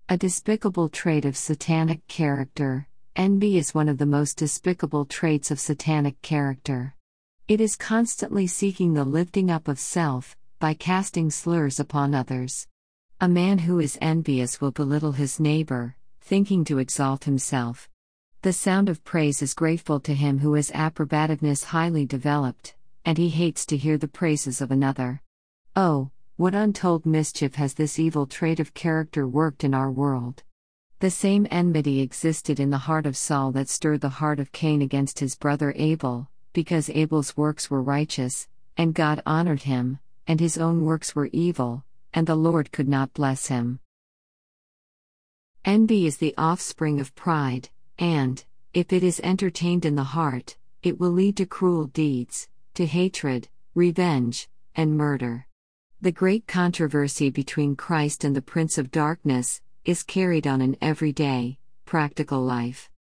A despicable trait of satanic character. Envy is one of the most despicable traits of satanic character. It is constantly seeking the lifting up of self, by casting slurs upon others. A man who is envious will belittle his neighbor, thinking to exalt himself. The sound of praise is grateful to him who has approbativeness highly developed, and he hates to hear the praises of another. Oh, what untold mischief has this evil trait of character worked in our world! The same enmity existed in the heart of Saul that stirred the heart of Cain against his brother Abel, because Abel's works were righteous, and God honored him, and his own works were evil, and the Lord could not bless him. Envy is the offspring of pride, and, if it is entertained in the heart, it will lead to cruel deeds, to hatred, revenge, and murder. The great controversy between Christ and the Prince of Darkness is carried on in everyday, practical life.